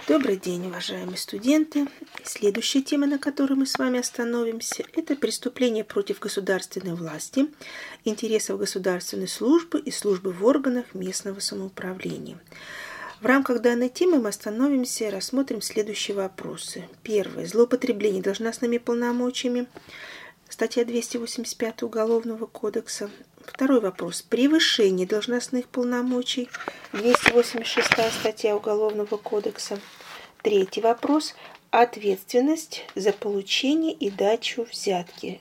Добрый день, уважаемые студенты. Следующая тема, на которой мы с вами остановимся, это преступления против государственной власти, интересов государственной службы и службы в органах местного самоуправления. В рамках данной темы мы остановимся и рассмотрим следующие вопросы. Первое. Злоупотребление должностными полномочиями. Статья 285 Уголовного кодекса. Второй вопрос. Превышение должностных полномочий. 286 статья Уголовного кодекса. Третий вопрос. Ответственность за получение и дачу взятки.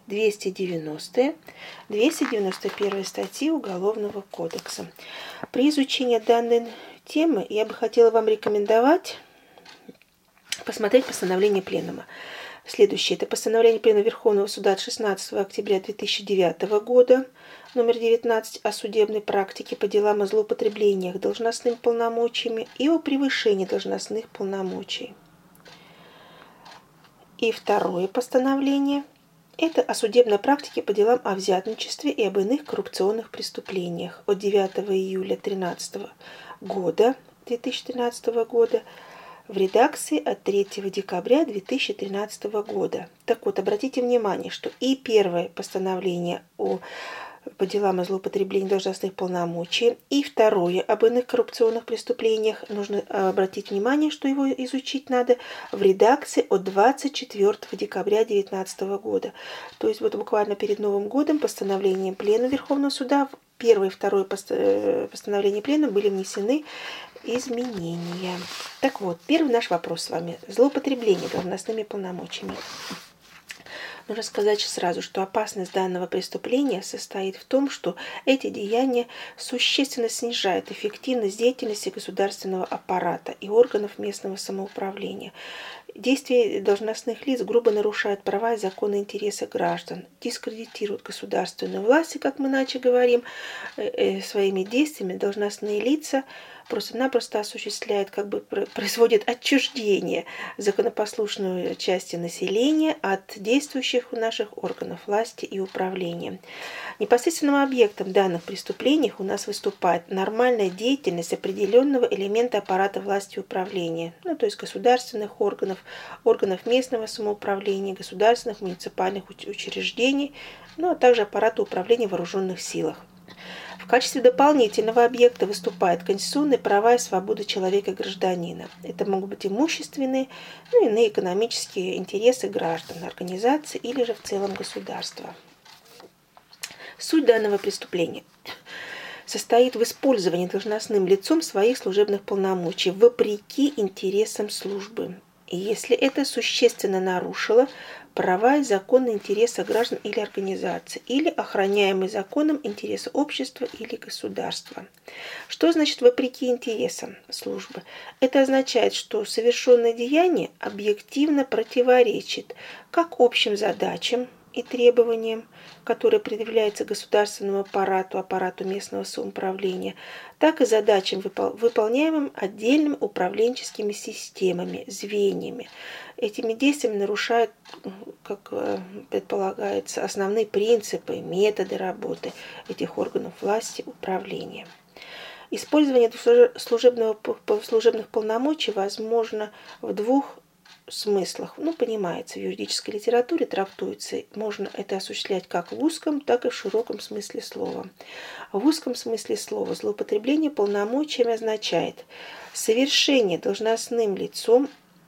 291 статьи Уголовного кодекса. При изучении данной темы я бы хотела вам рекомендовать посмотреть постановление Пленума. Следующее. Это постановление Пленума Верховного Суда от 16 октября 2009 года, номер 19, о судебной практике по делам о злоупотреблениях должностными полномочиями и о превышении должностных полномочий. И второе постановление. Это о судебной практике по делам о взятничестве и об иных коррупционных преступлениях от 9 июля 2013 года, в редакции от 3 декабря 2013 года. Так вот, обратите внимание, что и первое постановление по делам о злоупотреблении должностных полномочий, и второе об иных коррупционных преступлениях, нужно обратить внимание, что его изучить надо в редакции от 24 декабря 2019 года. То есть вот буквально перед Новым годом постановлением Пленума Верховного Суда, первое и второе постановление Пленума были внесены изменения. Так вот, первый наш вопрос с вами. Злоупотребление должностными полномочиями. Нужно сказать сразу, что опасность данного преступления состоит в том, что эти деяния существенно снижают эффективность деятельности государственного аппарата и органов местного самоуправления. Действия должностных лиц грубо нарушают права и законные интересы граждан, дискредитируют государственную власть, и, как мы иначе говорим, своими действиями должностные лица просто-напросто осуществляют, производят отчуждение законопослушной части населения от действующих у наших органов власти и управления. Непосредственным объектом данных преступлений у нас выступает нормальная деятельность определенного элемента аппарата власти и управления, то есть государственных органов, органов местного самоуправления, государственных муниципальных учреждений, а также аппарата управления в вооруженных силах. В качестве дополнительного объекта выступают конституционные права и свободы человека и гражданина. Это могут быть имущественные, иные экономические интересы граждан, организаций или же в целом государства. Суть данного преступления состоит в использовании должностным лицом своих служебных полномочий вопреки интересам службы, и если это существенно нарушило права и законные интересы граждан или организаций, или охраняемые законом интересы общества или государства. Что значит вопреки интересам службы? Это означает, что совершенное деяние объективно противоречит как общим задачам и требованиям, которые предъявляются государственному аппарату местного самоуправления, так и задачам, выполняемым отдельными управленческими системами, звеньями. Этими действиями нарушают, как предполагается, основные принципы, методы работы этих органов власти управления. Использование служебных полномочий возможно в двух смыслах. Понимается, в юридической литературе трактуется, можно это осуществлять как в узком, так и в широком смысле слова. В узком смысле слова злоупотребление полномочиями означает совершение должностным лицом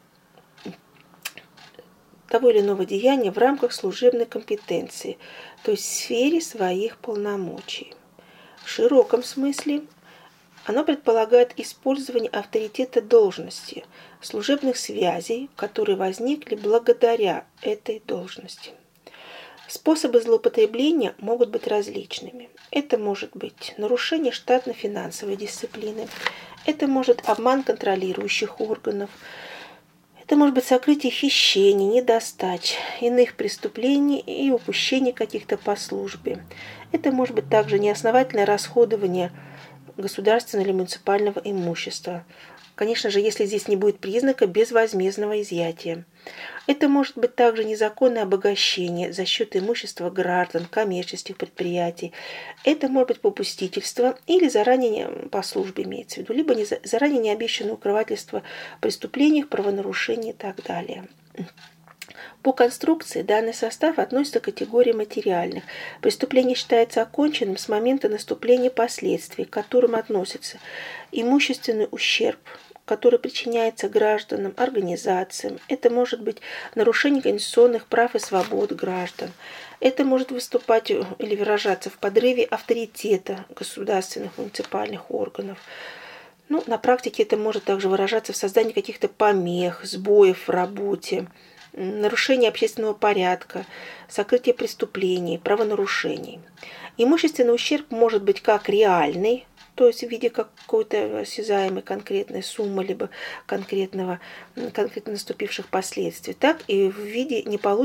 того или иного деяния в рамках служебной компетенции, то есть в сфере своих полномочий. В широком смысле оно предполагает использование авторитета должности, служебных связей, которые возникли благодаря этой должности. Способы злоупотребления могут быть различными. Это может быть нарушение штатно-финансовой дисциплины, это может обман контролирующих органов, это может быть сокрытие хищений, недостач, иных преступлений и упущение каких-то по службе. Это может быть также неосновательное расходование государственного или муниципального имущества. Конечно же, если здесь не будет признака безвозмездного изъятия. Это может быть также незаконное обогащение за счет имущества граждан, коммерческих предприятий. Это может быть попустительство или заранее по службе имеется в виду, либо заранее необещанное укрывательство в преступлениях, правонарушений и так далее. По конструкции данный состав относится к категории материальных. Преступление считается оконченным с момента наступления последствий, к которым относится имущественный ущерб, который причиняется гражданам, организациям. Это может быть нарушение конституционных прав и свобод граждан. Это может выступать или выражаться в подрыве авторитета государственных муниципальных органов. На практике это может также выражаться в создании каких-то помех, сбоев в работе, нарушение общественного порядка, сокрытие преступлений, правонарушений. Имущественный ущерб может быть как реальный, то есть в виде какой-то осязаемой конкретной суммы, либо конкретно наступивших последствий, так и в виде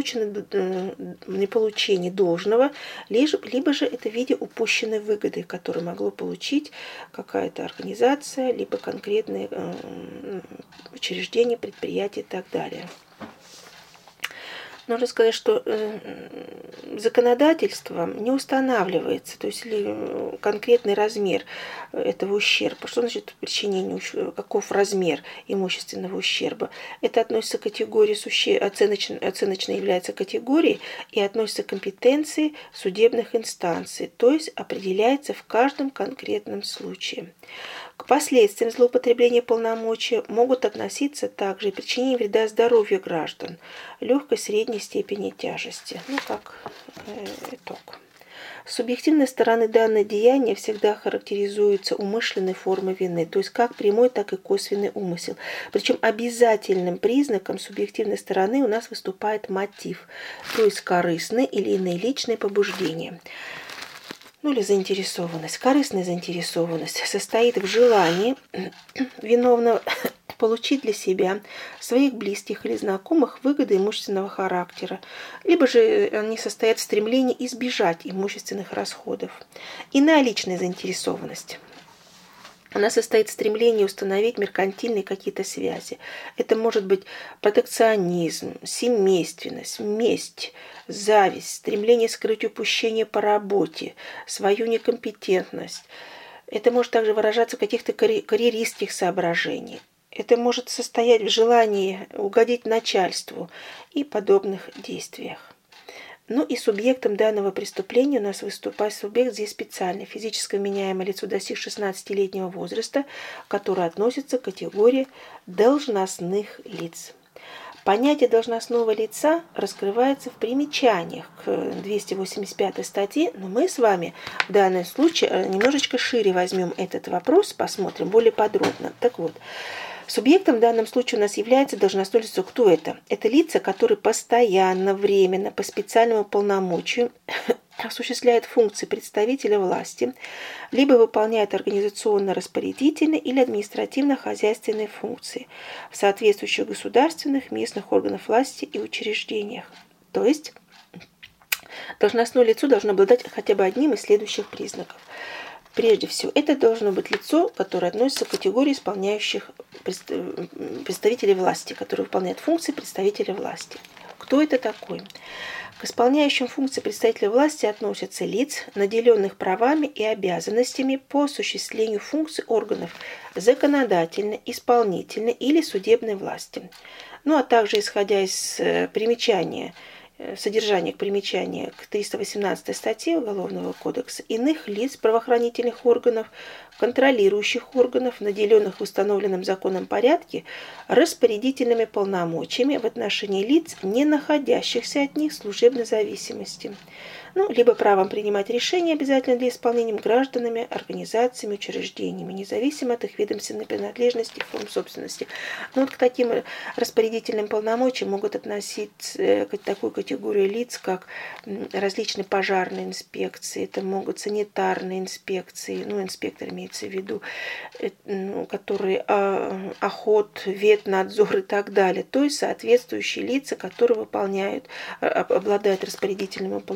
неполучения должного, либо же это в виде упущенной выгоды, которую могло получить какая-то организация, либо конкретные учреждения, предприятия и так далее. Нужно сказать, что законодательством не устанавливается, то есть конкретный размер этого ущерба. Что значит причинение, каков размер имущественного ущерба? Это относится к категории, оценочно является категорией и относится к компетенции судебных инстанций, то есть определяется в каждом конкретном случае. К последствиям злоупотребления полномочий могут относиться также и причинение вреда здоровью граждан легкой, средней степени тяжести. Как итог. С субъективной стороны данное деяние всегда характеризуется умышленной формой вины, то есть как прямой, так и косвенный умысел. Причем обязательным признаком субъективной стороны у нас выступает мотив, то есть корыстные или иные личные побуждения. Или заинтересованность. Корыстная заинтересованность состоит в желании виновного получить для себя, своих близких или знакомых выгоды имущественного характера, либо же они состоят в стремлении избежать имущественных расходов. Иная личная заинтересованность. Она состоит в стремлении установить меркантильные какие-то связи. Это может быть протекционизм, семейственность, месть, зависть, стремление скрыть упущение по работе, свою некомпетентность. Это может также выражаться в каких-то карьеристских соображениях. Это может состоять в желании угодить начальству и подобных действиях. И субъектом данного преступления у нас выступает субъект здесь специальный, физически вменяемое лицо, достиг 16-летнего возраста, который относится к категории должностных лиц. Понятие должностного лица раскрывается в примечаниях к 285 статье, но мы с вами в данном случае немножечко шире возьмем этот вопрос, посмотрим более подробно. Так вот, субъектом в данном случае у нас является должностное лицо. Кто это? Это лица, которые постоянно, временно, по специальному полномочию осуществляют функции представителя власти, либо выполняют организационно-распорядительные или административно-хозяйственные функции в соответствующих государственных, местных органах власти и учреждениях. То есть должностное лицо должно обладать хотя бы одним из следующих признаков. Прежде всего, это должно быть лицо, которое относится к категории исполняющих представителей власти, которые выполняют функции представителя власти. Кто это такой? К исполняющим функции представителя власти относятся лиц, наделенных правами и обязанностями по осуществлению функций органов законодательной, исполнительной или судебной власти. А также, исходя из содержания примечания к 318 статье Уголовного кодекса, иных лиц правоохранительных органов, контролирующих органов, наделенных в установленном законом порядке распорядительными полномочиями в отношении лиц, не находящихся от них в служебной зависимости, либо правом принимать решения обязательно для исполнения гражданами, организациями, учреждениями, независимо от их ведомственной принадлежности и форм собственности. К таким распорядительным полномочиям могут относиться такую категорию лиц, как различные пожарные инспекции, это могут санитарные инспекции, инспектор имеется в виду, которые охот, ветнадзор и так далее, то есть соответствующие лица, которые обладают распорядительными полномочиями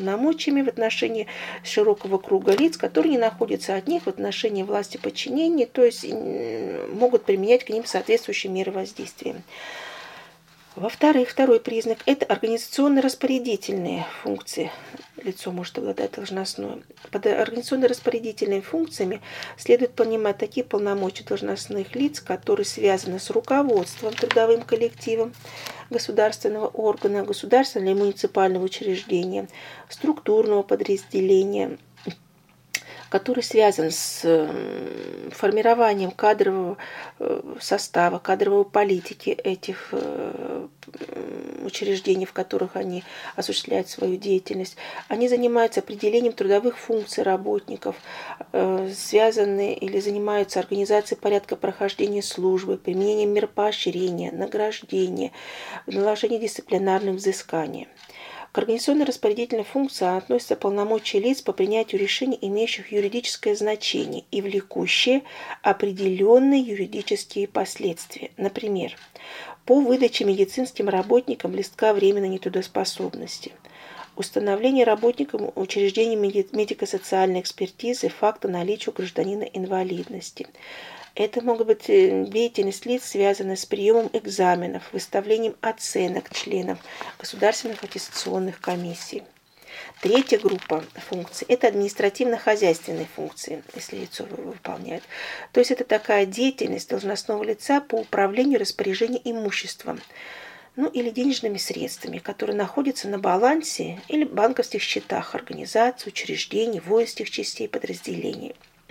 полномочиями в отношении широкого круга лиц, которые не находятся от них в отношении власти подчинения, то есть могут применять к ним соответствующие меры воздействия. Во-вторых, второй признак – это организационно-распорядительные функции. Лицо может обладать должностной. Под организационно-распорядительными функциями следует понимать такие полномочия должностных лиц, которые связаны с руководством трудовым коллективом государственного органа, государственного или муниципального учреждения, структурного подразделения, который связан с формированием кадрового состава, кадровой политики этих учреждений, в которых они осуществляют свою деятельность. Они занимаются определением трудовых функций работников, связаны или занимаются организацией порядка прохождения службы, применением мер поощрения, награждения, наложением дисциплинарных взысканий. К организационно-распорядительной функции относятся полномочия лиц по принятию решений, имеющих юридическое значение и влекущие определенные юридические последствия. Например, по выдаче медицинским работникам листка временной нетрудоспособности, установление работникам учреждений медико-социальной экспертизы факта наличия у гражданина инвалидности. Это могут быть деятельность лиц, связанная с приемом экзаменов, выставлением оценок членов государственных аттестационных комиссий. Третья группа функций – это административно-хозяйственные функции, если лицо выполняет. То есть это такая деятельность должностного лица по управлению распоряжением имуществом, или денежными средствами, которые находятся на балансе или банковских счетах организаций, учреждений, воинских частей, подразделений,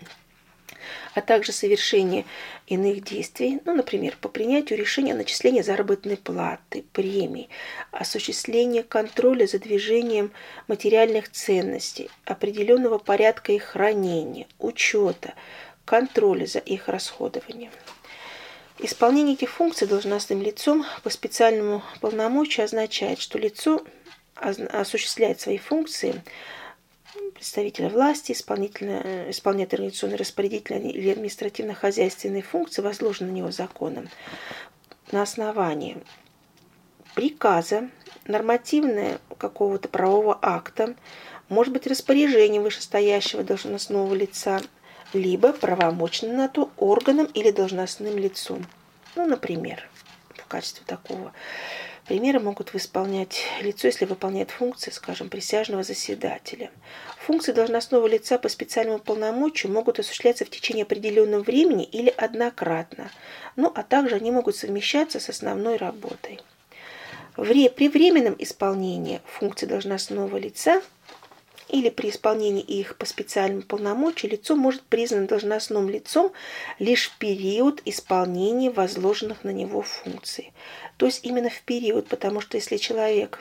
а также совершение иных действий, например, по принятию решения о начислении заработной платы, премий, осуществление контроля за движением материальных ценностей, определенного порядка их хранения, учета, контроля за их расходованием. Исполнение этих функций должностным лицом по специальному полномочию означает, что лицо осуществляет свои функции представителя власти, исполняет организационно-распорядительные или административно-хозяйственные функции, возложенные на него законом, на основании приказа, нормативного какого-то правового акта, может быть распоряжением вышестоящего должностного лица, либо правомочным на то органом или должностным лицом. Например, в качестве такого примера могут исполнять лицо, если выполняет функции, скажем, присяжного заседателя. Функции должностного лица по специальному полномочию могут осуществляться в течение определенного времени или однократно, а также они могут совмещаться с основной работой. При временном исполнении функций должностного лица или при исполнении их по специальному полномочию лицо может признано должностным лицом лишь в период исполнения возложенных на него функций. То есть именно в период, потому что если человек,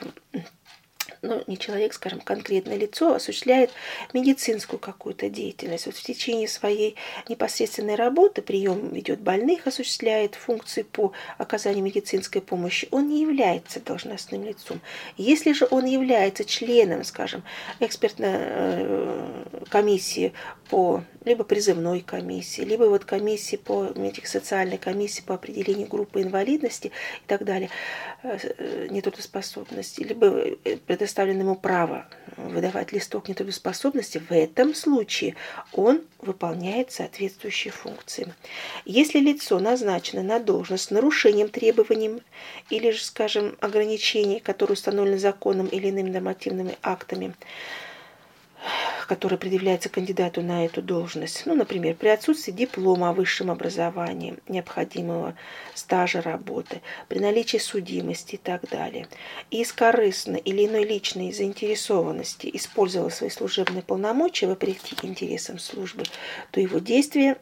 не человек, скажем, конкретное лицо осуществляет медицинскую какую-то деятельность, в течение своей непосредственной работы, прием ведет больных, осуществляет функции по оказанию медицинской помощи, он не является должностным лицом. Если же он является членом, скажем, экспертной комиссии либо призывной комиссии, либо комиссии по медико-социальной комиссии по определению группы инвалидности и так далее, нетрудоспособности, либо предоставлено ему право выдавать листок нетрудоспособности, в этом случае он выполняет соответствующие функции. Если лицо назначено на должность с нарушением требований или же, скажем, ограничений, которые установлены законом или иными нормативными актами, который предъявляется кандидату на эту должность. Например, при отсутствии диплома о высшем образовании, необходимого стажа работы, при наличии судимости и так далее. И из корыстной или иной личной заинтересованности использовал свои служебные полномочия вопреки интересам службы, то его действия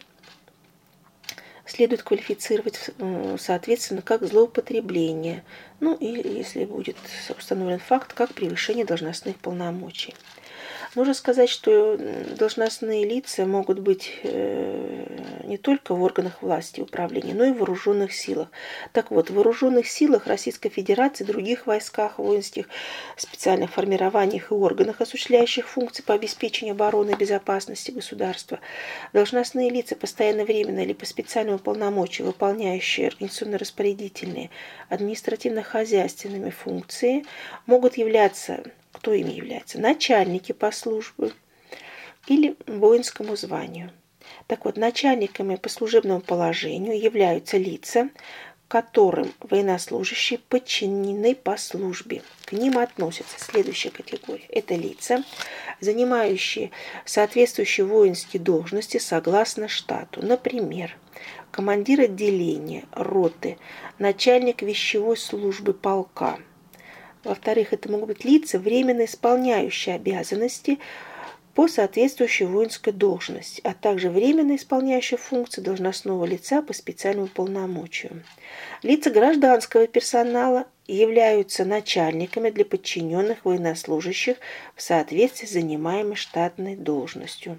следует квалифицировать, соответственно, как злоупотребление, или, если будет установлен факт, как превышение должностных полномочий. Нужно сказать, что должностные лица могут быть не только в органах власти и управления, но и в вооруженных силах. Так вот, в вооруженных силах Российской Федерации, других войсках, воинских, специальных формированиях и органах, осуществляющих функции по обеспечению обороны и безопасности государства, должностные лица, постоянно, временно или по специальному полномочию, выполняющие организационно-распорядительные, административно-хозяйственными функции, могут являться кто ими является? Начальники по службе или воинскому званию. Так вот, начальниками по служебному положению являются лица, которым военнослужащие подчинены по службе. К ним относятся следующая категория. Это лица, занимающие соответствующие воинские должности согласно штату. Например, командир отделения, роты, начальник вещевой службы полка. Во-вторых, это могут быть лица, временно исполняющие обязанности по соответствующей воинской должности, а также временно исполняющие функции должностного лица по специальному полномочию. Лица гражданского персонала являются начальниками для подчиненных военнослужащих в соответствии с занимаемой штатной должностью.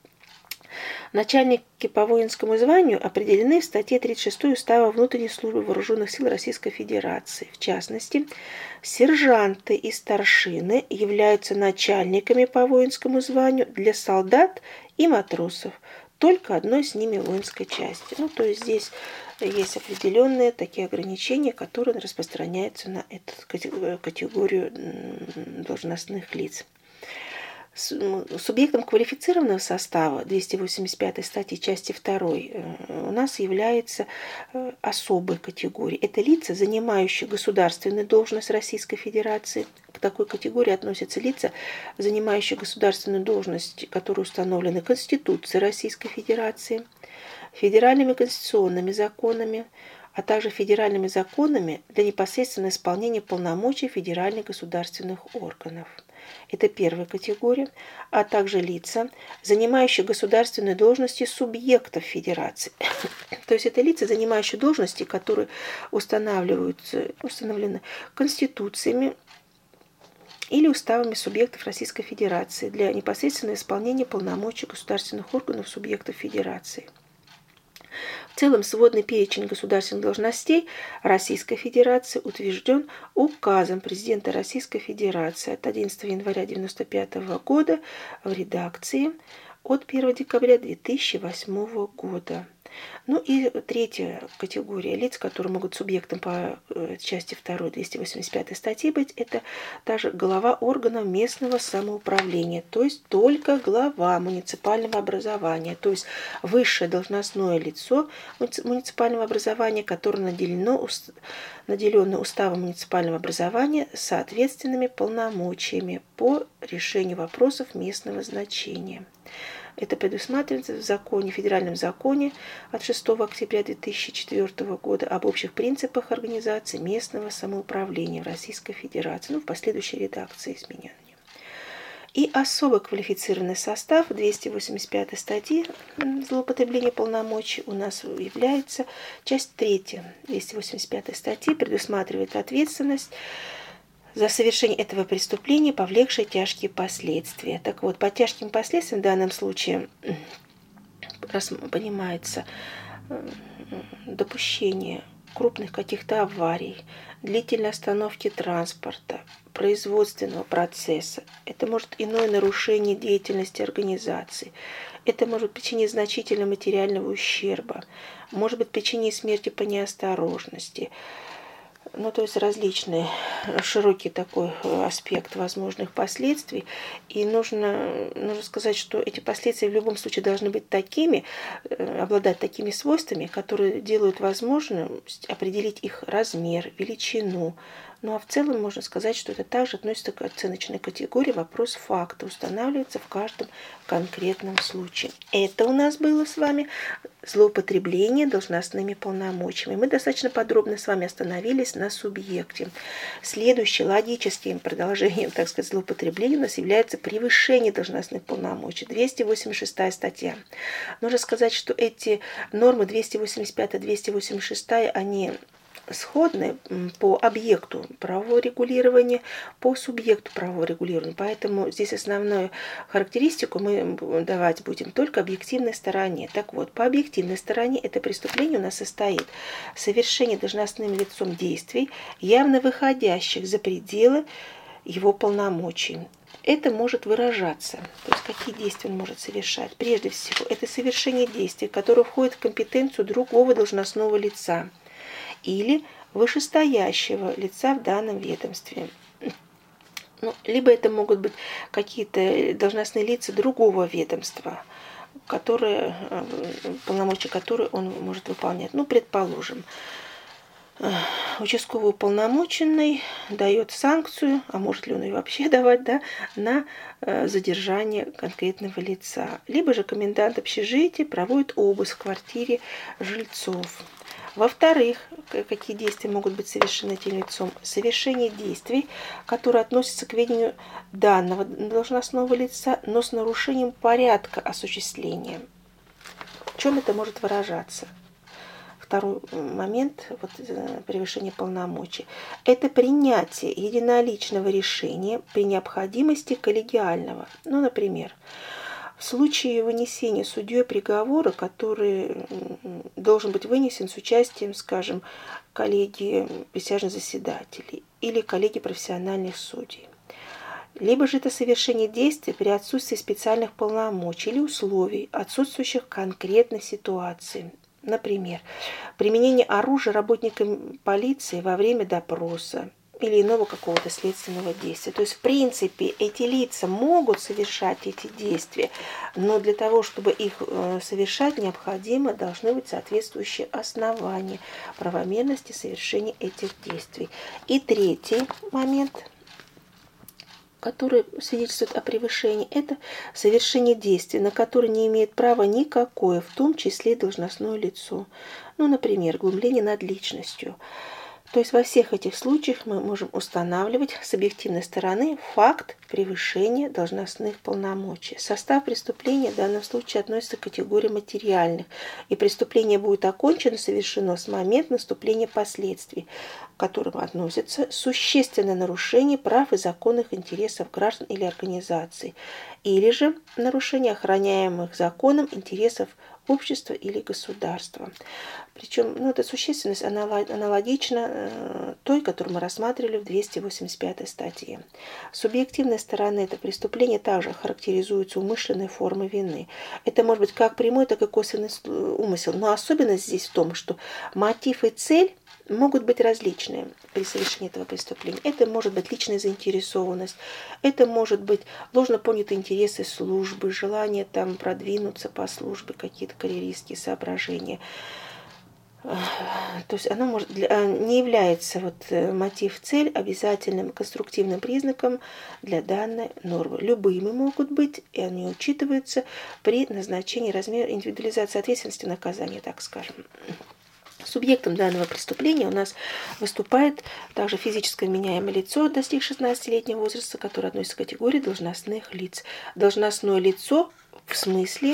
Начальники по воинскому званию определены в статье 36 Устава внутренней службы Вооруженных сил Российской Федерации. В частности, сержанты и старшины являются начальниками по воинскому званию для солдат и матросов только одной с ними воинской части. То есть здесь есть определенные такие ограничения, которые распространяются на эту категорию должностных лиц. Субъектом квалифицированного состава 285 статьи части 2 у нас является особая категория. Это лица, занимающие государственную должность Российской Федерации. К такой категории относятся лица, занимающие государственную должность, которые установлены Конституцией Российской Федерации, федеральными конституционными законами, а также федеральными законами для непосредственного исполнения полномочий федеральных государственных органов. Это первая категория, а также лица, занимающие государственные должности субъектов Федерации. То есть это лица, занимающие должности, которые установлены конституциями или уставами субъектов Российской Федерации для непосредственного исполнения полномочий государственных органов субъектов Федерации. В целом, сводный перечень государственных должностей Российской Федерации утвержден указом президента Российской Федерации от 11 января 1995 года в редакции от 1 декабря 2008 года. И третья категория лиц, которые могут субъектом по части 2 285 статьи быть, это также глава органов местного самоуправления, то есть только глава муниципального образования, то есть высшее должностное лицо муниципального образования, которое наделено уставом муниципального образования соответственными полномочиями по решению вопросов местного значения. Это предусматривается в законе, федеральном законе от 6 октября 2004 года об общих принципах организации местного самоуправления в Российской Федерации, в последующей редакции изменения. И особо квалифицированный состав 285 статьи злоупотребления полномочий у нас является часть 3 285 статьи, предусматривает ответственность за совершение этого преступления, повлекшее тяжкие последствия. Так вот, по тяжким последствиям в данном случае понимается допущение крупных каких-то аварий, длительной остановки транспорта, производственного процесса. Это может иное нарушение деятельности организации. Это может причинить значительного материального ущерба. Может быть причинить смерти по неосторожности. То есть различный, широкий такой аспект возможных последствий. И нужно сказать, что эти последствия в любом случае должны быть такими, обладать такими свойствами, которые делают возможным определить их размер, величину. А в целом можно сказать, что это также относится к оценочной категории. Вопрос факта устанавливается в каждом конкретном случае. Это у нас было с вами злоупотребление должностными полномочиями. Мы достаточно подробно с вами остановились на субъекте. Следующим логическим продолжением, злоупотребления у нас является превышение должностных полномочий. 286 статья. Нужно сказать, что эти нормы 285-286, они сходны по объекту правового регулирования, по субъекту правового регулирования. Поэтому здесь основную характеристику мы давать будем только объективной стороне. Так вот, по объективной стороне это преступление у нас состоит в совершении должностным лицом действий, явно выходящих за пределы его полномочий. Это может выражаться. То есть какие действия он может совершать? Прежде всего, это совершение действий, которые входят в компетенцию другого должностного лица или вышестоящего лица в данном ведомстве. Ну, либо это могут быть какие-то должностные лица другого ведомства, которые, полномочия которые он может выполнять. Ну, предположим, участковый уполномоченный дает санкцию, а может ли он ее вообще давать, да, на задержание конкретного лица. Либо же комендант общежития проводит обыск в квартире жильцов. Во-вторых, какие действия могут быть совершены этим лицом? Совершение действий, которые относятся к ведению данного должностного лица, но с нарушением порядка осуществления. В чем это может выражаться? Второй момент превышения полномочий. Это принятие единоличного решения при необходимости коллегиального. Ну, например, в случае вынесения судьей приговора, который должен быть вынесен с участием, скажем, коллегии присяжных заседателей или коллегии профессиональных судей. Либо же это совершение действий при отсутствии специальных полномочий или условий, отсутствующих в конкретной ситуации. Например, применение оружия работниками полиции во время допроса или иного какого-то следственного действия. То есть, в принципе, эти лица могут совершать эти действия, но для того, чтобы их совершать, необходимо должны быть соответствующие основания правомерности совершения этих действий. И третий момент, который свидетельствует о превышении, это совершение действий, на которые не имеет права никакое, в том числе должностное лицо. Ну, например, глумление над личностью. То есть во всех этих случаях мы можем устанавливать с объективной стороны факт превышения должностных полномочий. Состав преступления в данном случае относится к категории материальных, и преступление будет окончено, совершено с момента наступления последствий, к которым относятся существенное нарушение прав и законных интересов граждан или организаций, или же нарушение охраняемых законом интересов общества или государства. Причем эта существенность аналогична той, которую мы рассматривали в 285 статье. С субъективной стороны это преступление также характеризуется умышленной формой вины. Это может быть как прямой, так и косвенный умысел. Но особенность здесь в том, что мотив и цель могут быть различные при совершении этого преступления. Это может быть личная заинтересованность, это может быть ложно понятые интересы службы, желание продвинуться по службе, какие-то карьеристские соображения. То есть оно не является мотив-цель обязательным конструктивным признаком для данной нормы. Любыми могут быть, и они учитываются при назначении размера индивидуализации ответственности наказания, так скажем. Субъектом данного преступления у нас выступает также физическое вменяемое лицо, достиг 16-летнего возраста, которое относится к категории должностных лиц. Должностное лицо в смысле,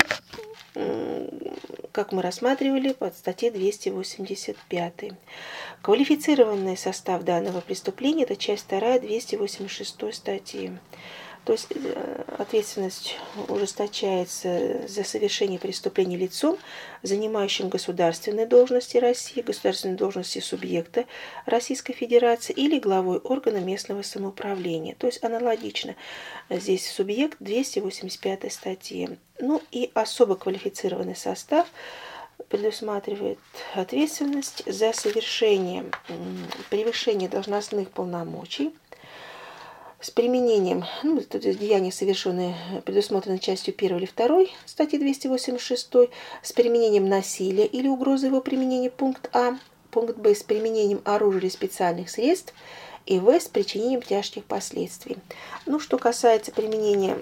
как мы рассматривали под статьей 285. Квалифицированный состав данного преступления – это часть 2 286 статьи. То есть ответственность ужесточается за совершение преступления лицом, занимающим государственные должности России, государственные должности субъекта Российской Федерации или главой органа местного самоуправления. То есть аналогично здесь субъект 285 статьи. Ну и особо квалифицированный состав предусматривает ответственность за совершение превышения должностных полномочий с применением, деяния, совершенные, предусмотрены частью 1 или 2 статьи 286, с применением насилия или угрозы его применения, пункт А, пункт Б, с применением оружия или специальных средств, и В, с причинением тяжких последствий. Что касается применения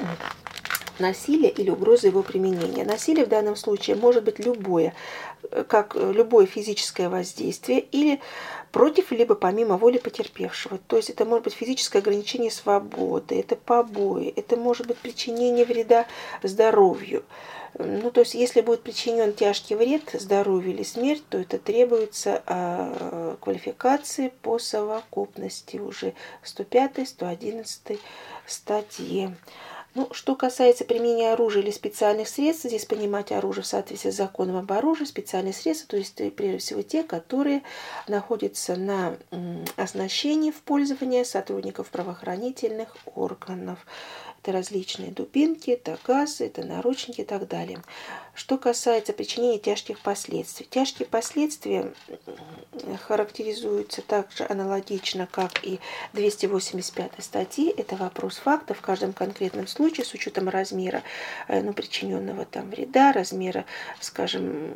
насилия или угрозы его применения. Насилие в данном случае может быть любое, как любое физическое воздействие или против, либо помимо воли потерпевшего. То есть это может быть физическое ограничение свободы, это побои, это может быть причинение вреда здоровью. То есть если будет причинен тяжкий вред здоровью или смерть, то это требуется квалификации по совокупности уже 105, 111 статье. Что касается применения оружия или специальных средств, здесь понимать оружие в соответствии с законом об оружии, специальные средства, то есть прежде всего те, которые находятся на оснащении в пользовании сотрудников правоохранительных органов. Это различные дубинки, это газы, это наручники и так далее. Что касается причинения тяжких последствий. Тяжкие последствия характеризуются также аналогично, как и 285 статьи. Это вопрос факта в каждом конкретном случае с учетом размера причиненного там вреда, размера, скажем,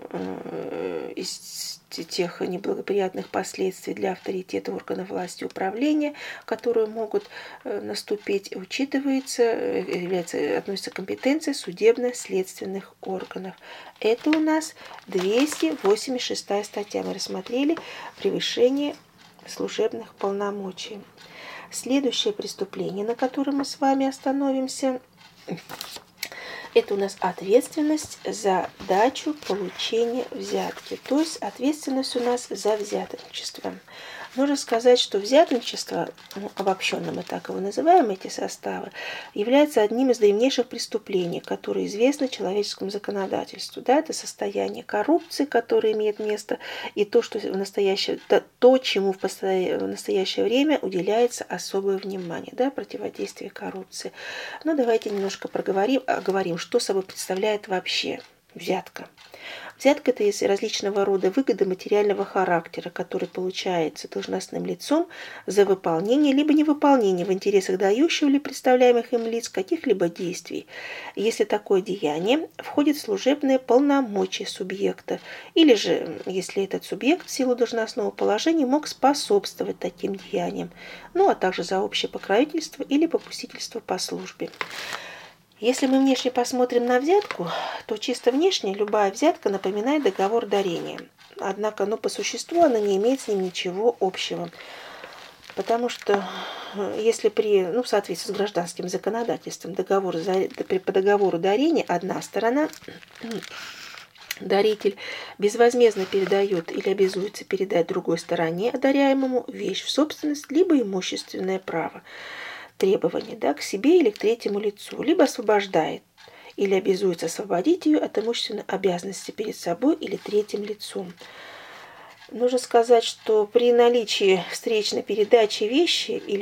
из тех неблагоприятных последствий для авторитета органов власти и управления, которые могут наступить, относится к компетенции судебно-следственных органов. Это у нас 286 статья. Мы рассмотрели превышение служебных полномочий. Следующее преступление, на котором мы с вами остановимся, это у нас ответственность за дачу, получение взятки. То есть ответственность у нас за взяточничество. Нужно сказать, что взяточничество, обобщенно мы так его называем, эти составы, является одним из древнейших преступлений, которые известны человеческому законодательству. Да, это состояние коррупции, которое имеет место, и то, что чему в настоящее время уделяется особое внимание, да, противодействие коррупции. Но давайте немножко оговорим, что собой представляет вообще взятка. Взятка – это есть различного рода выгоды материального характера, который получается должностным лицом за выполнение либо невыполнение в интересах дающего или представляемых им лиц каких-либо действий, если такое деяние входит в служебное полномочие субъекта, или же, если этот субъект в силу должностного положения мог способствовать таким деяниям, а также за общее покровительство или попустительство по службе. Если мы внешне посмотрим на взятку, то чисто внешне любая взятка напоминает договор дарения. Однако, по существу она не имеет с ним ничего общего. Потому что если в соответствии с гражданским законодательством по договору дарения одна сторона, даритель, безвозмездно передает или обязуется передать другой стороне, одаряемому, вещь в собственность, либо имущественное право, требования, к себе или к третьему лицу, либо освобождает или обязуется освободить ее от имущественной обязанности перед собой или третьим лицом. Нужно сказать, что при наличии встречной передачи вещи или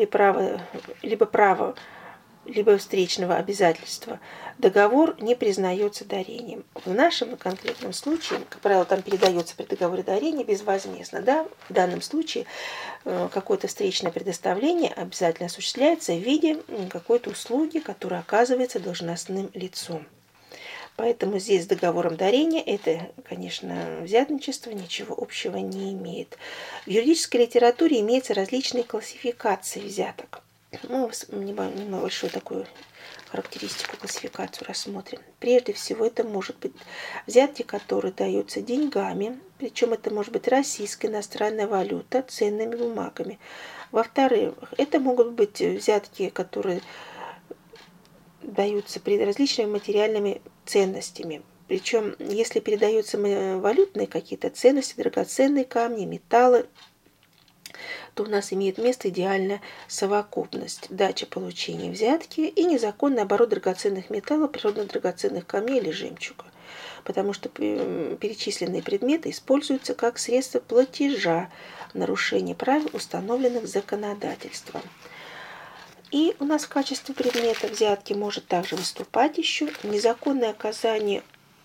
либо встречного обязательства договор не признается дарением. В нашем конкретном случае, как правило, там передается при договоре дарения безвозмездно. Да? В данном случае какое-то встречное предоставление обязательно осуществляется в виде какой-то услуги, которая оказывается должностным лицом. Поэтому здесь с договором дарения это, конечно, взятничество ничего общего не имеет. В юридической литературе имеются различные классификации взяток. Мы небольшую такую характеристику, классификацию рассмотрим. Прежде всего, это может быть взятки, которые даются деньгами, причем это может быть российская иностранная валюта, ценными бумагами. Во-вторых, это могут быть взятки, которые даются различными материальными ценностями. Причем, если передаются валютные какие-то ценности, драгоценные камни, металлы, то у нас имеет место идеальная совокупность дачи, получения взятки и незаконный оборот драгоценных металлов, природно-драгоценных камней или жемчуга. Потому что перечисленные предметы используются как средство платежа в нарушении правил, установленных законодательством. И у нас в качестве предмета взятки может также выступать еще незаконное оказание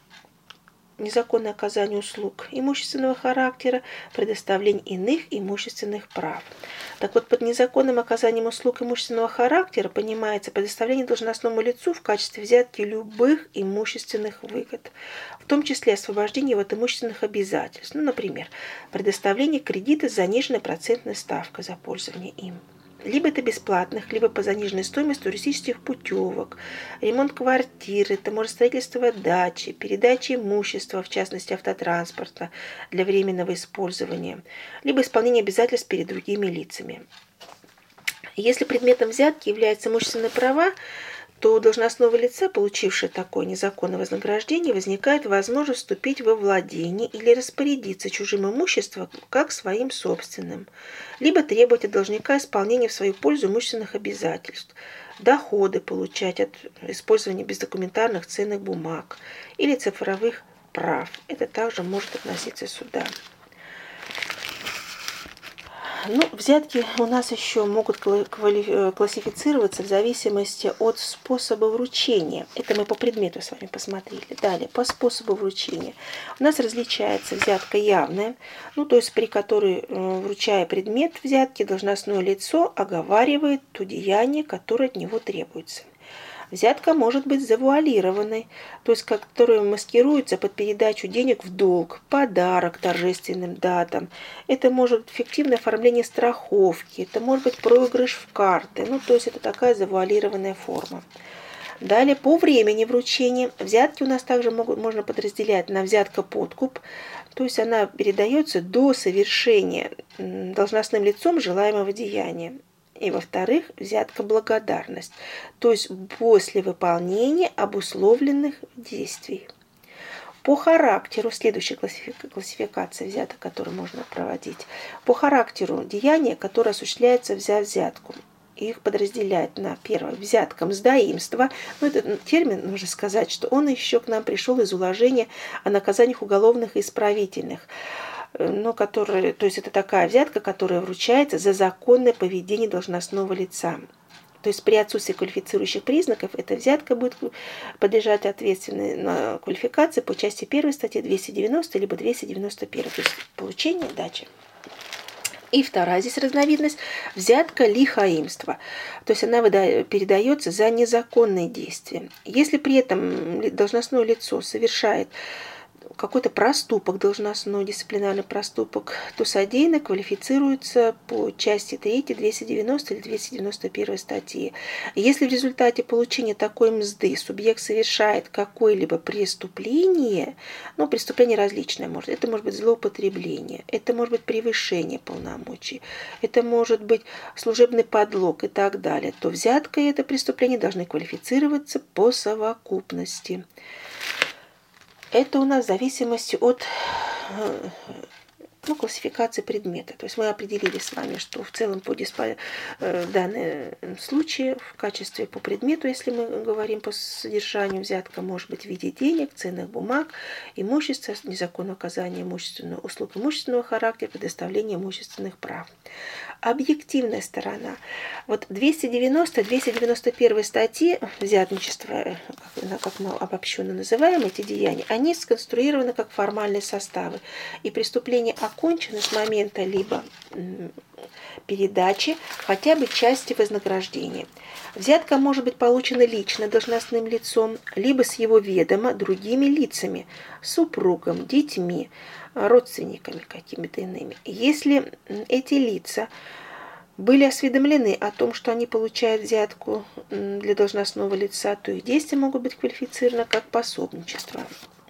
услуг имущественного характера, предоставление иных имущественных прав. Так вот, под незаконным оказанием услуг имущественного характера понимается предоставление должностному лицу в качестве взятки любых имущественных выгод, в том числе освобождение его от имущественных обязательств, например, предоставление кредита с заниженной процентной ставкой за пользование им. Либо это бесплатных, либо по заниженной стоимости туристических путевок, ремонт квартиры, это может строительство дачи, передача имущества, в частности автотранспорта, для временного использования, либо исполнение обязательств перед другими лицами. Если предметом взятки являются имущественные права, то у должностного лица, получившего такое незаконное вознаграждение, возникает возможность вступить во владение или распорядиться чужим имуществом как своим собственным, либо требовать от должника исполнения в свою пользу имущественных обязательств, доходы получать от использования бездокументарных ценных бумаг или цифровых прав. Это также может относиться сюда. Ну, взятки у нас еще могут классифицироваться в зависимости от способа вручения. Это мы по предмету с вами посмотрели. Далее, по способу вручения. У нас различается взятка явная, ну, то есть при которой, вручая предмет взятки, должностное лицо оговаривает то деяние, которое от него требуется. Взятка может быть завуалированной, то есть которая маскируется под передачу денег в долг, подарок торжественным датам. Это может быть фиктивное оформление страховки, это может быть проигрыш в карты. Ну, то есть это такая завуалированная форма. Далее, по времени вручения. Взятки у нас также можно подразделять на взятка-подкуп, то есть она передается до совершения должностным лицом желаемого деяния. И, во-вторых, взятка-благодарность, то есть после выполнения обусловленных действий. По характеру, следующая классификация взяток, которую можно проводить, по характеру деяния, которое осуществляется взятку. Их подразделяют на первое взятка мздоимства. Ну, этот термин, нужно сказать, что он еще к нам пришел из уложения о наказаниях уголовных и исправительных. Но которые, то есть это такая взятка, которая вручается за законное поведение должностного лица. То есть при отсутствии квалифицирующих признаков эта взятка будет подлежать ответственной квалификации по части 1 статьи 290 либо 291, то есть получение дачи. И вторая здесь разновидность – взятка лихаимства. То есть она передается за незаконные действия. Если при этом должностное лицо совершает какой-то проступок, должностной дисциплинарный проступок, то содеянное квалифицируется по части 3, 290 или 291 статьи. Если в результате получения такой мзды субъект совершает какое-либо преступление, ну, преступление различное может, это может быть злоупотребление, это может быть превышение полномочий, это может быть служебный подлог и так далее, то взятка и это преступление должны квалифицироваться по совокупности. Это у нас в зависимости от классификации предмета. То есть мы определили с вами, что в целом в данном случае в качестве по предмету, если мы говорим по содержанию, взятка может быть в виде денег, ценных бумаг, имущества, незаконного оказания имущественных услуг имущественного характера, предоставления имущественных прав. Объективная сторона. Вот 290-291 статьи взятничества, как мы обобщенно называем эти деяния, они сконструированы как формальные составы. И преступление окончено с момента либо передачи хотя бы части вознаграждения. Взятка может быть получена лично должностным лицом, либо с его ведома другими лицами, супругом, детьми, родственниками какими-то иными. Если эти лица были осведомлены о том, что они получают взятку для должностного лица, то их действия могут быть квалифицированы как пособничество.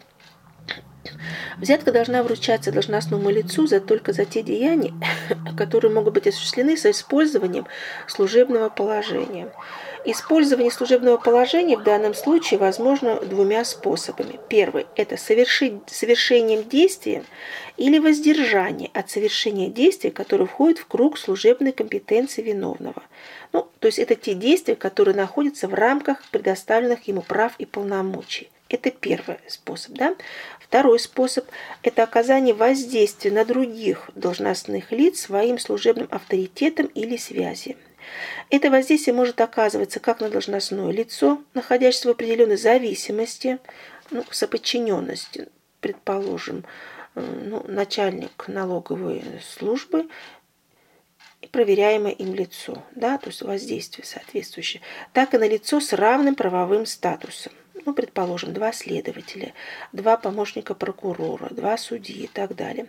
Взятка должна вручаться должностному лицу только за те деяния, которые могут быть осуществлены с использованием служебного положения. Использование служебного положения в данном случае возможно двумя способами. Первый – это совершением действия или воздержание от совершения действия, которые входят в круг служебной компетенции виновного. Ну, то есть это те действия, которые находятся в рамках предоставленных ему прав и полномочий. Это первый способ. Да? Второй способ – это оказание воздействия на других должностных лиц своим служебным авторитетом или связью. Это воздействие может оказываться как на должностное лицо, находящееся в определенной зависимости, соподчиненности, предположим, начальник налоговой службы и проверяемое им лицо, да, то есть воздействие соответствующее, так и на лицо с равным правовым статусом. Предположим, 2 следователя, 2 помощника прокурора, 2 судьи и так далее.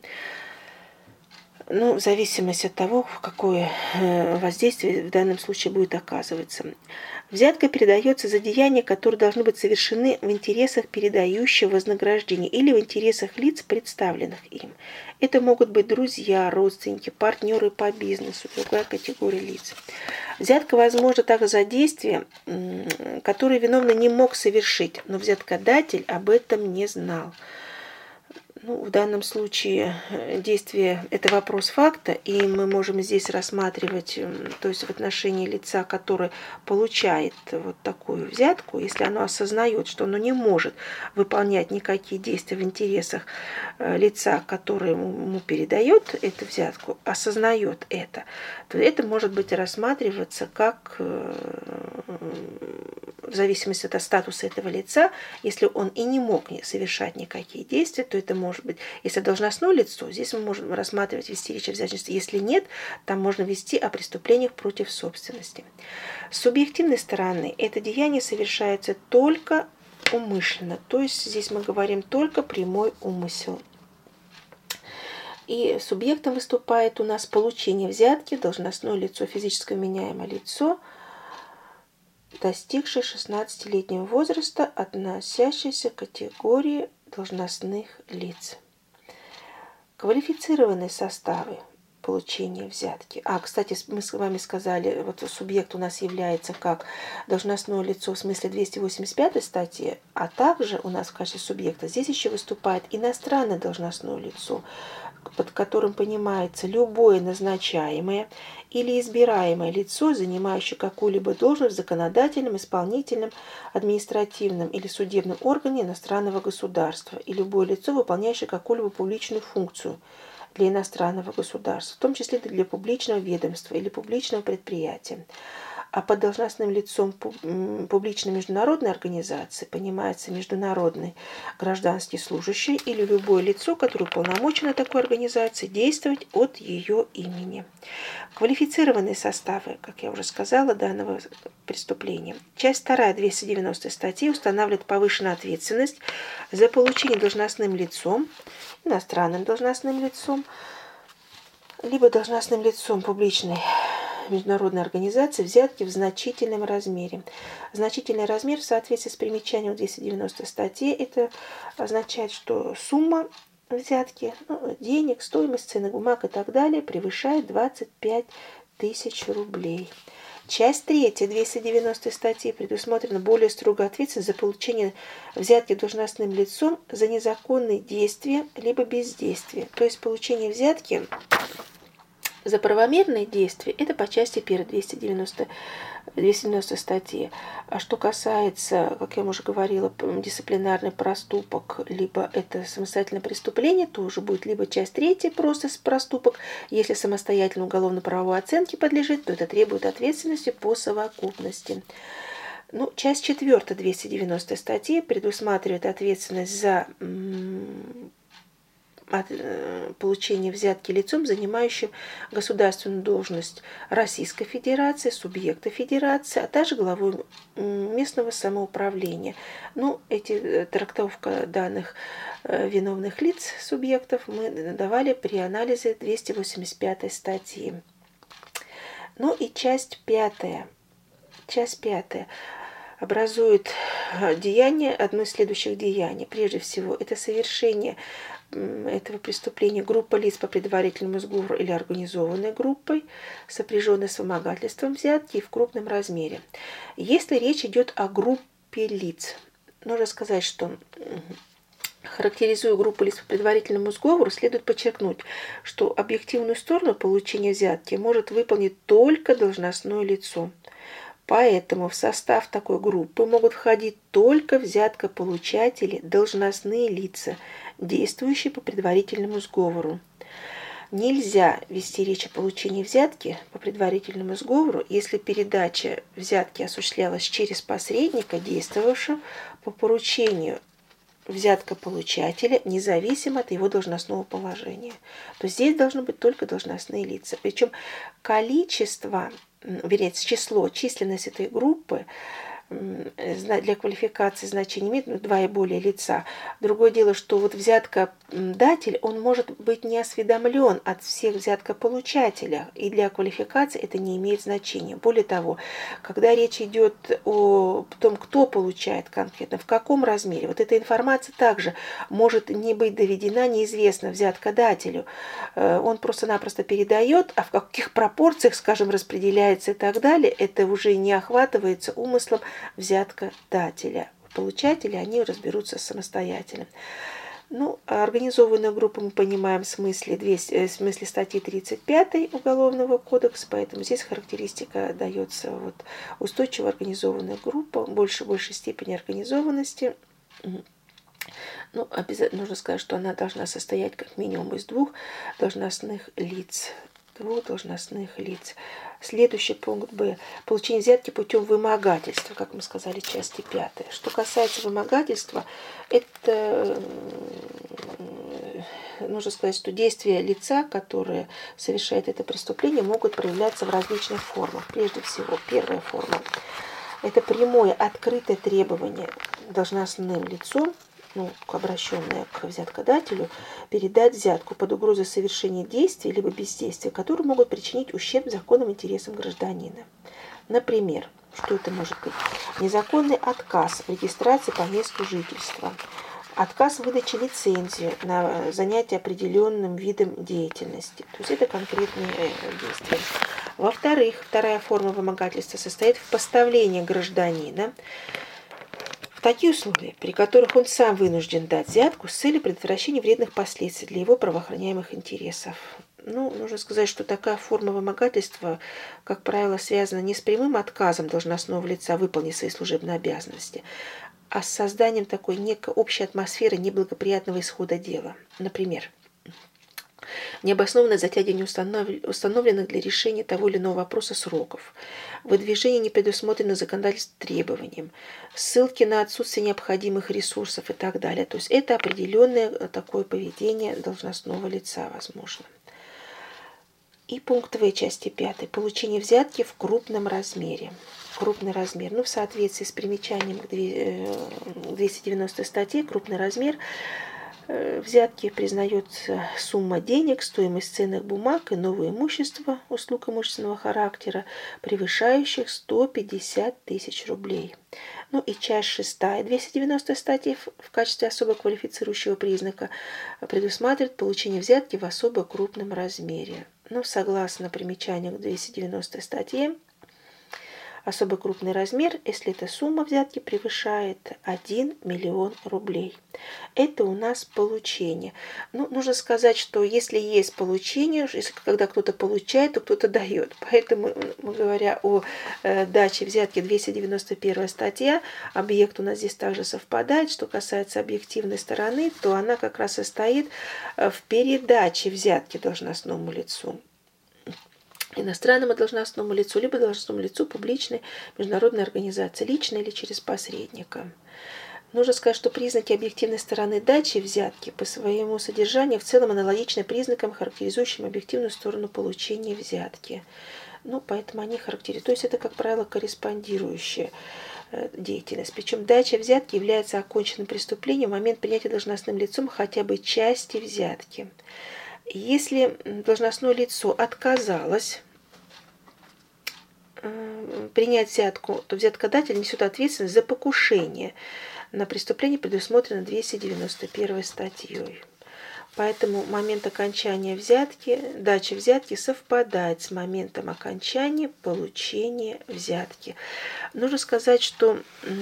В зависимости от того, какое воздействие в данном случае будет оказываться. Взятка передается за деяния, которые должны быть совершены в интересах передающего вознаграждения или в интересах лиц, представленных им. Это могут быть друзья, родственники, партнеры по бизнесу, другая категория лиц. Взятка возможна также за действия, которые виновный не мог совершить, но взяткодатель об этом не знал. Ну, в данном случае действие – это вопрос факта, и мы можем здесь рассматривать, то есть в отношении лица, который получает вот такую взятку, если оно осознает, что оно не может выполнять никакие действия в интересах лица, которое ему передает эту взятку, осознает это, то это может быть рассматриваться как, в зависимости от статуса этого лица, если он и не мог совершать никакие действия, то это может быть, если должностное лицо, здесь мы можем рассматривать, вести речь о взяточности. Если нет, там можно вести о преступлениях против собственности. С субъективной стороны это деяние совершается только умышленно, то есть здесь мы говорим только прямой умысел. И субъектом выступает у нас получение взятки, должностное лицо, физическое вменяемое лицо, достигшее 16-летнего возраста, относящееся к категории должностных лиц. Квалифицированные составы получения взятки. Кстати, мы с вами сказали, вот субъект у нас является как должностное лицо в смысле 285 статьи, а также у нас в качестве субъекта здесь еще выступает иностранное должностное лицо, под которым понимается любое назначаемое или избираемое лицо, занимающее какую-либо должность в законодательном, исполнительном, административном или судебном органе иностранного государства, и любое лицо, выполняющее какую-либо публичную функцию для иностранного государства, в том числе для публичного ведомства или публичного предприятия. А под должностным лицом публичной международной организации понимается международный гражданский служащий или любое лицо, которое уполномочено такой организации действовать от ее имени. Квалифицированные составы, как я уже сказала, данного преступления. Часть 2 290 статьи устанавливает повышенную ответственность за получение должностным лицом, иностранным должностным лицом, либо должностным лицом публичной международной организации взятки в значительном размере. Значительный размер в соответствии с примечанием 290 статьи это означает, что сумма взятки, денег, стоимость ценных бумаг и так далее превышает 25 тысяч рублей. Часть 3 290 статьи предусмотрена более строгая ответственность за получение взятки должностным лицом за незаконные действия либо бездействие. То есть получение взятки за правомерные действия это по части 1 290 статьи. А что касается, как я уже говорила, дисциплинарный проступок, либо это самостоятельное преступление, то уже будет либо часть 3 просто проступок, если самостоятельно уголовно-правовой оценке подлежит, то это требует ответственности по совокупности. Часть 4 290 статьи предусматривает ответственность за получения взятки лицом, занимающим государственную должность Российской Федерации, субъекта Федерации, а также главой местного самоуправления. Трактовка данных виновных лиц субъектов мы давали при анализе 285 статьи. И часть 5. Часть 5 образует деяние, одно из следующих деяний. Прежде всего, это совершение этого преступления группа лиц по предварительному сговору или организованной группой, сопряженной с вымогательством взятки и в крупном размере. Если речь идет о группе лиц, нужно сказать, что характеризуя группу лиц по предварительному сговору, следует подчеркнуть, что объективную сторону получения взятки может выполнить только должностное лицо. Поэтому в состав такой группы могут входить только взяткополучатели, должностные лица, действующие по предварительному сговору. Нельзя вести речь о получении взятки по предварительному сговору, если передача взятки осуществлялась через посредника, действовавшего по поручению взяткополучателя, независимо от его должностного положения. То здесь должны быть только должностные лица. Причем численность этой группы для квалификации значения имеет 2 и более лица. Другое дело, что взяткодатель, он может быть не осведомлен от всех взяткополучателей, и для квалификации это не имеет значения. Более того, когда речь идет о том, кто получает конкретно, в каком размере, эта информация также может не быть доведена, неизвестно взяткодателю. Он просто-напросто передает, а в каких пропорциях, распределяется и так далее, это уже не охватывается умыслом взяткодателя. Получатели, они разберутся самостоятельно. Ну, а организованную группу мы понимаем в смысле, в смысле статьи 35 Уголовного кодекса, поэтому здесь характеристика дается вот устойчивая организованная группа, большей степени организованности. Ну, обязательно нужно сказать, что она должна состоять как минимум из двух должностных лиц. Следующий пункт Б. Получение взятки путем вымогательства, как мы сказали, части 5. Что касается вымогательства, это нужно сказать, что действия лица, которые совершают это преступление, могут проявляться в различных формах. Прежде всего, первая форма – это прямое открытое требование должностным лицом, обращенное к взяткодателю, передать взятку под угрозой совершения действий либо бездействия, которые могут причинить ущерб законным интересам гражданина. Например, что это может быть? Незаконный отказ в регистрации по месту жительства, отказ в выдаче лицензии на занятие определенным видом деятельности. То есть это конкретные действия. Во-вторых, вторая форма вымогательства состоит в поставлении гражданина в такие условия, при которых он сам вынужден дать взятку с целью предотвращения вредных последствий для его правоохраняемых интересов. Нужно сказать, что такая форма вымогательства, как правило, связана не с прямым отказом должностного лица выполнить свои служебные обязанности, а с созданием такой некой общей атмосферы неблагоприятного исхода дела. Например, необоснованное затягивание установленных для решения того или иного вопроса сроков, выдвижение непредусмотренных законодательств требованиям, ссылки на отсутствие необходимых ресурсов и так далее. То есть это определенное такое поведение должностного лица возможно. И пункт В части 5. Получение взятки в крупном размере. Крупный размер. В соответствии с примечанием к 290 статье, крупный размер взятки признается сумма денег, стоимость ценных бумаг и новое имущество, услуг имущественного характера, превышающих 150 тысяч рублей. И часть 6 290 статьи в качестве особо квалифицирующего признака предусматривает получение взятки в особо крупном размере. Согласно примечанию к 290 статье, особо крупный размер, если эта сумма взятки превышает 1 миллион рублей. Это у нас получение. Нужно сказать, что если есть получение, когда кто-то получает, то кто-то дает. Поэтому, говоря о даче взятки, 291 статья, объект у нас здесь также совпадает. Что касается объективной стороны, то она как раз состоит в передаче взятки должностному лицу. Иностранному должностному лицу, либо должностному лицу публичной международной организации, лично или через посредника. Нужно сказать, что признаки объективной стороны дачи взятки по своему содержанию в целом аналогичны признакам, характеризующим объективную сторону получения взятки. Поэтому они характеризуют. То есть это, как правило, корреспондирующая деятельность. Причем дача взятки является оконченным преступлением в момент принятия должностным лицом хотя бы части взятки. Если должностное лицо отказалось принять взятку, то взяткодатель несет ответственность за покушение на преступление, предусмотренное 291 статьей. Поэтому момент окончания взятки, дача взятки совпадает с моментом окончания получения взятки. Нужно сказать, что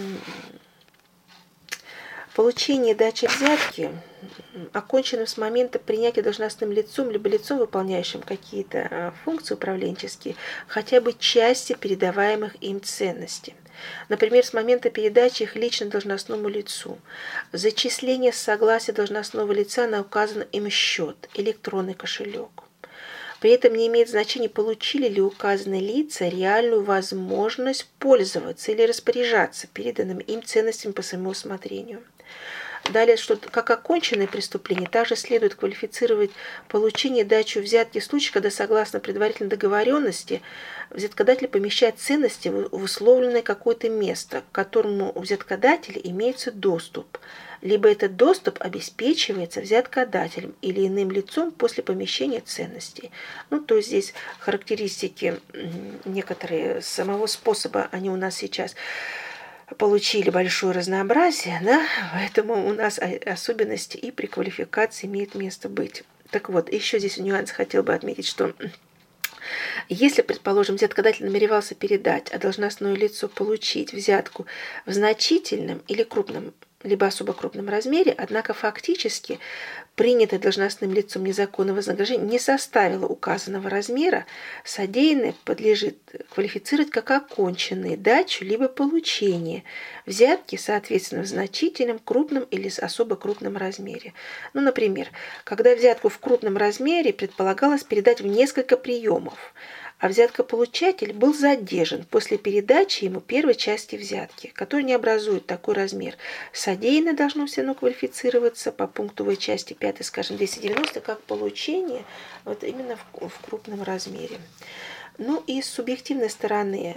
получение дачи взятки окончено с момента принятия должностным лицом либо лицом, выполняющим какие-то функции управленческие, хотя бы части передаваемых им ценностей. Например, с момента передачи их лично должностному лицу. Зачисление с согласия должностного лица на указанный им счет, электронный кошелек. При этом не имеет значения, получили ли указанные лица реальную возможность пользоваться или распоряжаться переданными им ценностями по своему усмотрению. Далее, что как оконченное преступление, также следует квалифицировать получение дачу взятки в случае, когда, согласно предварительной договоренности, взяткодатель помещает ценности в условленное какое-то место, к которому у взяткодателя имеется доступ, либо этот доступ обеспечивается взяткодателем или иным лицом после помещения ценностей. То есть здесь характеристики некоторые самого способа, они у нас сейчас получили большое разнообразие, поэтому у нас особенности и при квалификации имеет место быть. Так вот, еще здесь нюанс хотел бы отметить, что если, предположим, взяткодатель намеревался передать, а должностное лицо получить взятку в значительном или крупном либо особо крупном размере, однако фактически принятое должностным лицом незаконное вознаграждение не составило указанного размера, содеянное подлежит квалифицировать как оконченные дачу либо получение взятки, соответственно, в значительном, крупном или особо крупном размере. Ну, например, когда взятку в крупном размере предполагалось передать в несколько приемов, а взяткополучатель был задержан после передачи ему первой части взятки, которая не образует такой размер. Содеянное должно все равно квалифицироваться по пункту В части 5, скажем, 290, как получение вот именно в крупном размере. Ну и с субъективной стороны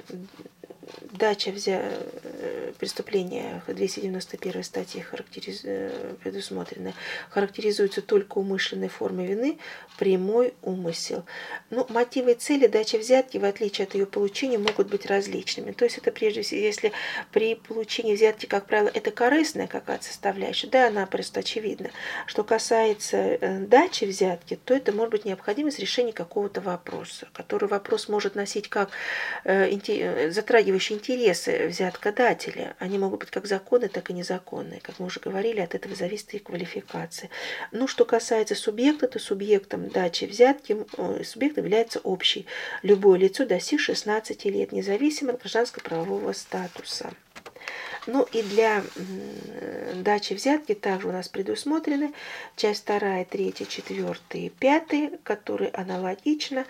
преступления 291 статьи предусмотрены, характеризуется только умышленной формой вины, прямой умысел. Ну, мотивы и цели дачи взятки, в отличие от ее получения, могут быть различными. То есть это прежде всего, если при получении взятки, как правило, это корыстная какая-то составляющая, да, она просто очевидна. Что касается дачи взятки, то это может быть необходимость решения какого-то вопроса, который вопрос может носить как затрагивающий интересы взяткодателя. Они могут быть как законные, так и незаконные. Как мы уже говорили, от этого зависит их квалификация. Ну, что касается субъекта, то субъектом дачи взятки субъектом является общий. Любое лицо, достигшее 16 лет, независимо от гражданско-правового статуса. Ну и для дачи взятки также у нас предусмотрены часть 2, 3, 4 и 5, которые аналогично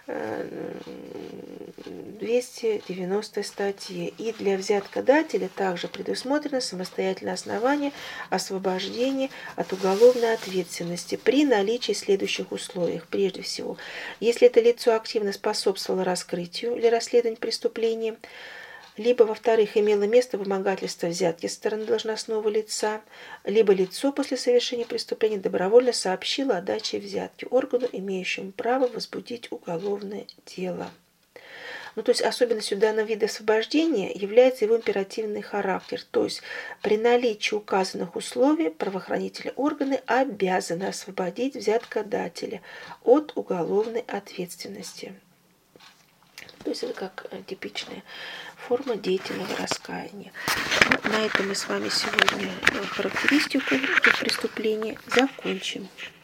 290 статье. И для взяткодателя также предусмотрено самостоятельное основание освобождения от уголовной ответственности при наличии следующих условий. Прежде всего, если это лицо активно способствовало раскрытию или расследованию преступления, либо, во-вторых, имело место вымогательство взятки со стороны должностного лица, либо лицо после совершения преступления добровольно сообщило о даче взятки органу, имеющему право возбудить уголовное дело. Ну, то есть особенностью данного вида освобождения является его императивный характер. То есть при наличии указанных условий правоохранительные органы обязаны освободить взяткодателя от уголовной ответственности. То есть это как типичная форма деятельного раскаяния. На этом мы с вами сегодня характеристику этих преступлений закончим.